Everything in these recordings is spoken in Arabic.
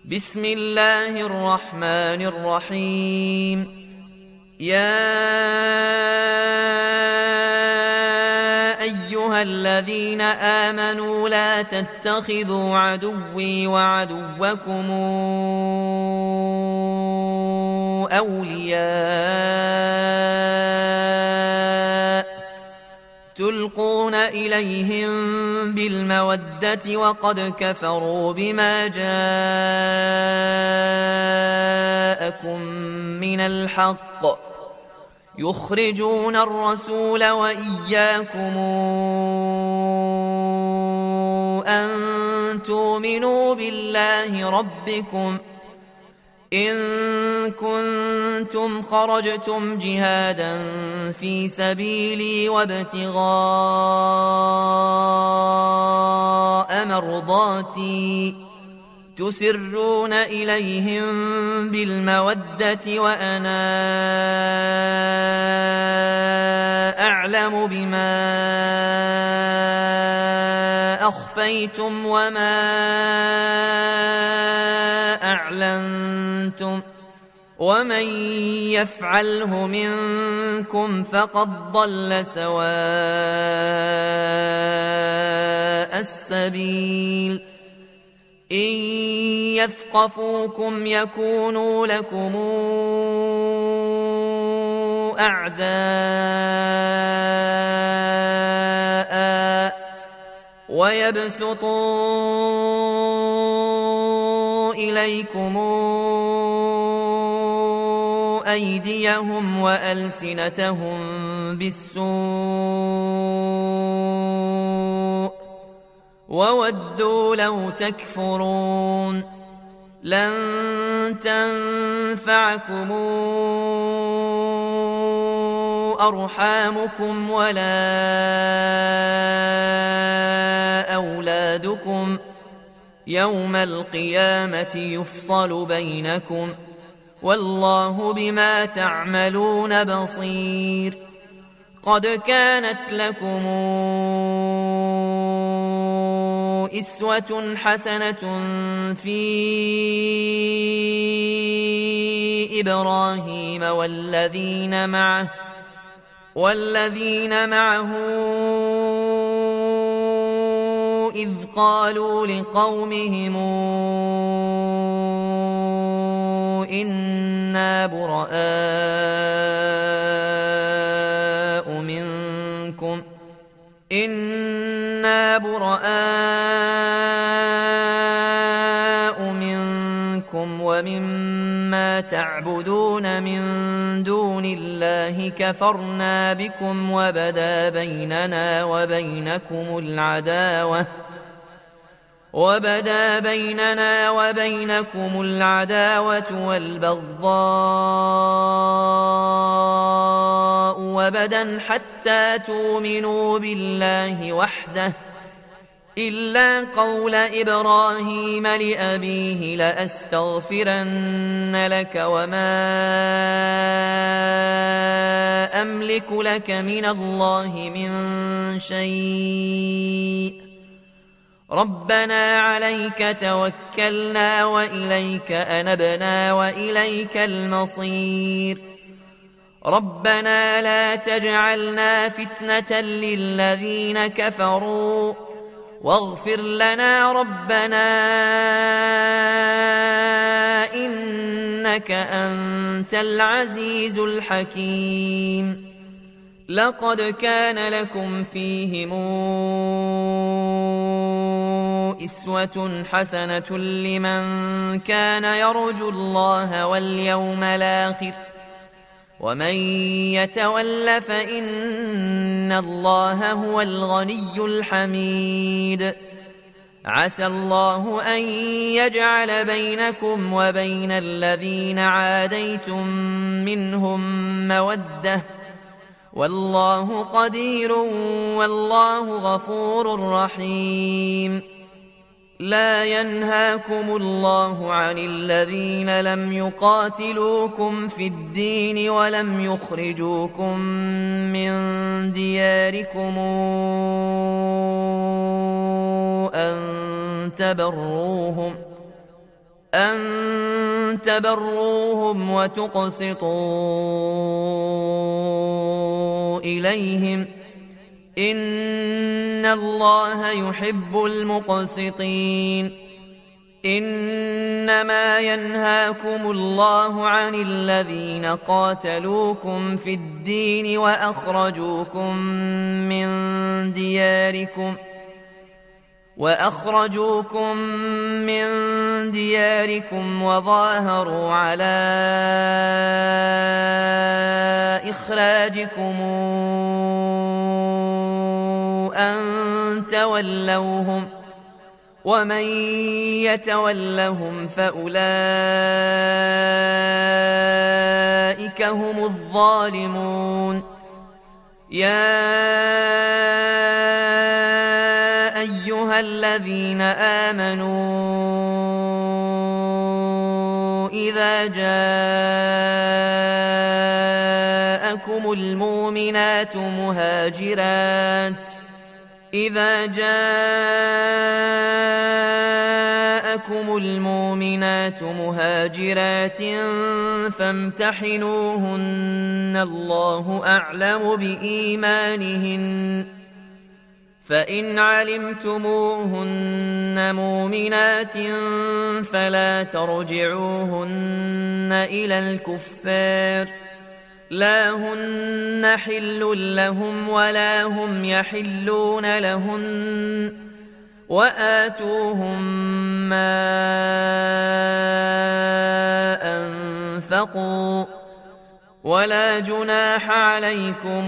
بسم الله الرحمن الرحيم. يا أيها الذين آمنوا لا تتخذوا عدوي وعدوكم أولياء تلقون إليهم بالمودة وقد كفروا بما جاءكم من الحق يخرجون الرسول وإياكم أن تؤمنوا بالله ربكم إن كنتم خرجتم جهادا في سبيلي وابتغاء مرضاتي تسرون إليهم بالمودة وأنا أعلم بما أخفيتم وما أعلنتم ومن يفعله منكم فقد ضل سواء السبيل إن يثقفوكم يكونوا لكم أعداء ويبسطوا إليكم أيديهم وألسنتهم بالسوء وودوا لو تكفرون لن تنفعكم أرحامكم ولا أولادكم يوم القيامة يفصل بينكم والله بما تعملون بصير قد كانت لكم إسوة حسنة في إبراهيم والذين معه إذ قالوا لقومهم إنا براء منكم ومما تعبدون من دون الله كفرنا بكم وبدا بيننا وبينكم العداوة والبغضاء وبدا حتى تؤمنوا بالله وحده إلا قول إبراهيم لأبيه لأستغفرن لك وما أملك لك من الله من شيء ربنا عليك توكلنا وإليك أنبنا وإليك المصير ربنا لا تجعلنا فتنة للذين كفروا واغفر لنا ربنا إنك أنت العزيز الحكيم لقد كان لكم فيهم إسوة حسنة لمن كان يرجو الله واليوم الآخر ومن يتول فإن الله هو الغني الحميد عسى الله أن يجعل بينكم وبين الذين عاديتم منهم مودة والله قدير والله غفور رحيم لا ينهاكم الله عن الذين لم يقاتلوكم في الدين ولم يخرجوكم من دياركم أن تبروهم وتقسطوا إليهم إن الله يحب المقسطين. إنما ينهاكم الله عن الذين قاتلوكم في الدين وأخرجوكم من دياركم وظاهروا على إخراجكم أن تولوهم ومن يتولهم فأولئك هم الظالمون. يا أيها الذين آمنوا إذا جاءكم المؤمنات مهاجرات فامتحنوهن الله أعلم بإيمانهن فإن علمتموهن مؤمنات فلا ترجعوهن إلى الكفار لا هن حل لهم ولا هم يحلون لهن وآتوهم ما أنفقوا ولا جناح عليكم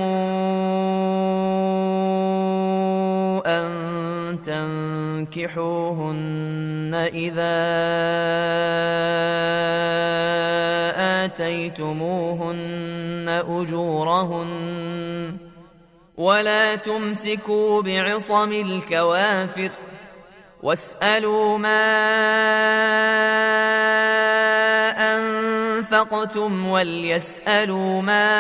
أن تنكحوهن إذا آتيتموهن أجورهن ولا تمسكوا بعصم الكوافر واسألوا ما أنفقتم وليسألوا ما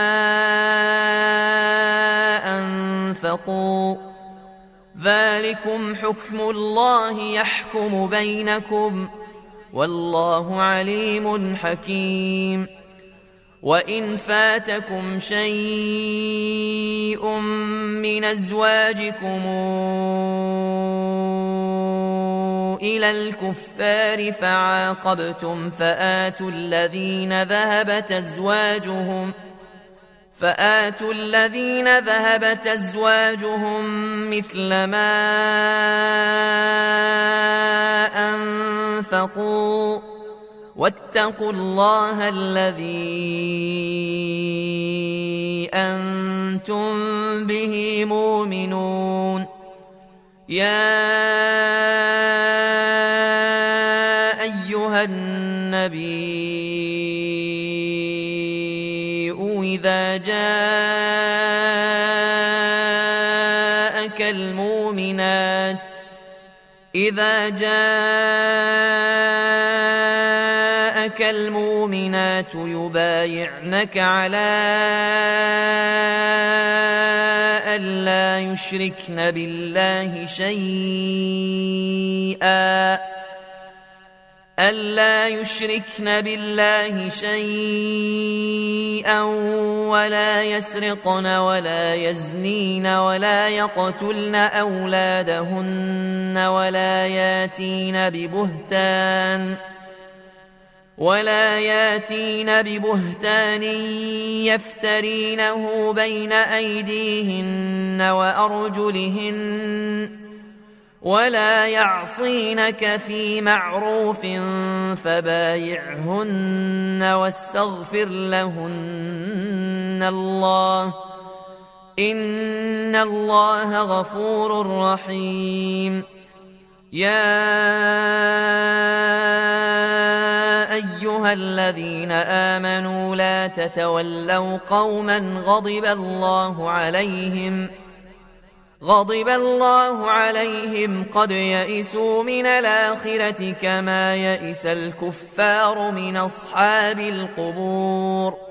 أنفقوا ذلكم حكم الله يحكم بينكم والله عليم حكيم. وإن فاتكم شيء من أزواجكم إلى الكفار فعاقبتم فآتوا الذين ذهبت أزواجهم مثل ما أنفقوا واتقوا الله الذي أنتم به مؤمنون. يا أيها النبي إذا جاءك المؤمنات يبايعنك على ألا يشركن بالله شيئا ولا يسرقن ولا يزنين ولا يقتلن أولادهن ولا ياتين ببهتان يفترينه بين أيديهن وأرجلهن ولا يعصينك في معروف فبايعهن واستغفر لهن الله إن الله غفور رحيم. يا أيها الذين آمنوا لا تتولوا قوما غضب الله عليهم قد يئسوا من الآخرة كما يئس الكفار من أصحاب القبور.